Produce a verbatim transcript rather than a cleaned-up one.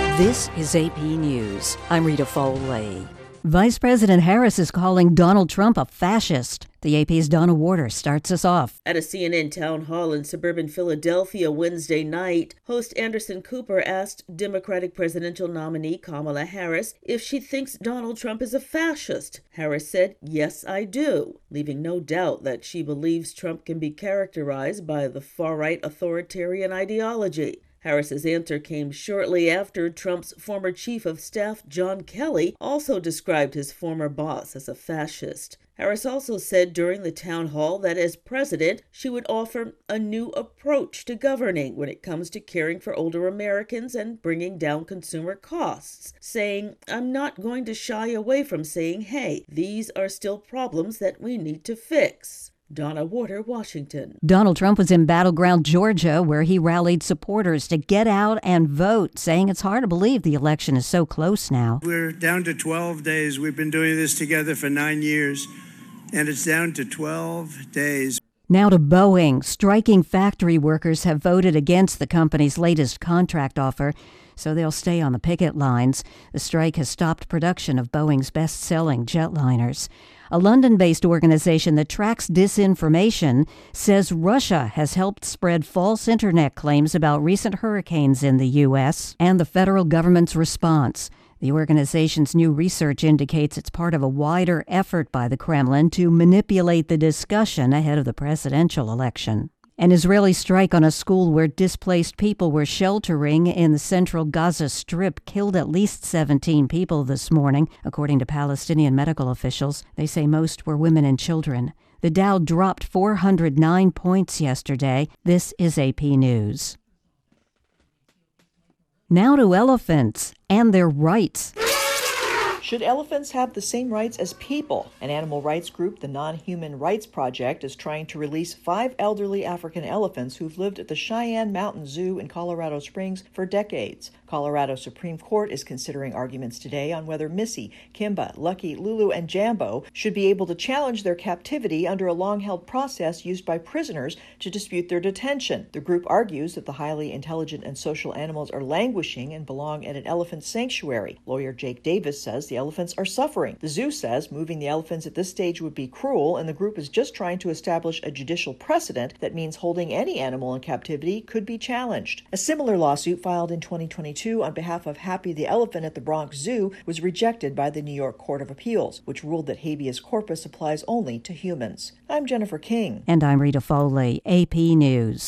This is A P News. I'm Rita Foley. Vice President Harris is calling Donald Trump a fascist. The A P's Donna Warder starts us off. At a C N N town hall in suburban Philadelphia Wednesday night, host Anderson Cooper asked Democratic presidential nominee Kamala Harris if she thinks Donald Trump is a fascist. Harris said, "Yes, I do," leaving no doubt that she believes Trump can be characterized by the far-right authoritarian ideology. Harris's answer came shortly after Trump's former chief of staff, John Kelly, also described his former boss as a fascist. Harris also said during the town hall that as president, she would offer a new approach to governing when it comes to caring for older Americans and bringing down consumer costs, saying, "I'm not going to shy away from saying, hey, these are still problems that we need to fix." Donna Warder, Washington. Donald Trump was in battleground Georgia, where he rallied supporters to get out and vote, saying it's hard to believe the election is so close now. We're down to twelve days. We've been doing this together for nine years, and it's down to twelve days. Now to Boeing. Striking factory workers have voted against the company's latest contract offer, so they'll stay on the picket lines. The strike has stopped production of Boeing's best-selling jetliners. A London-based organization that tracks disinformation says Russia has helped spread false internet claims about recent hurricanes in the U S and the federal government's response. The organization's new research indicates it's part of a wider effort by the Kremlin to manipulate the discussion ahead of the presidential election. An Israeli strike on a school where displaced people were sheltering in the central Gaza Strip killed at least seventeen people this morning, according to Palestinian medical officials. They say most were women and children. The Dow dropped four hundred nine points yesterday. This is A P News. Now to elephants and their rights. Should elephants have the same rights as people? An animal rights group, the Non-Human Rights Project, is trying to release five elderly African elephants who've lived at the Cheyenne Mountain Zoo in Colorado Springs for decades. Colorado Supreme Court is considering arguments today on whether Missy, Kimba, Lucky, Lulu, and Jambo should be able to challenge their captivity under a long-held process used by prisoners to dispute their detention. The group argues that the highly intelligent and social animals are languishing and belong at an elephant sanctuary. Lawyer Jake Davis says the elephants are suffering. The zoo says moving the elephants at this stage would be cruel, and the group is just trying to establish a judicial precedent that means holding any animal in captivity could be challenged. A similar lawsuit filed in twenty twenty-two on behalf of Happy the elephant at the Bronx Zoo was rejected by the New York Court of Appeals, which ruled that habeas corpus applies only to humans. I'm Jennifer King. And I'm Rita Foley, A P News.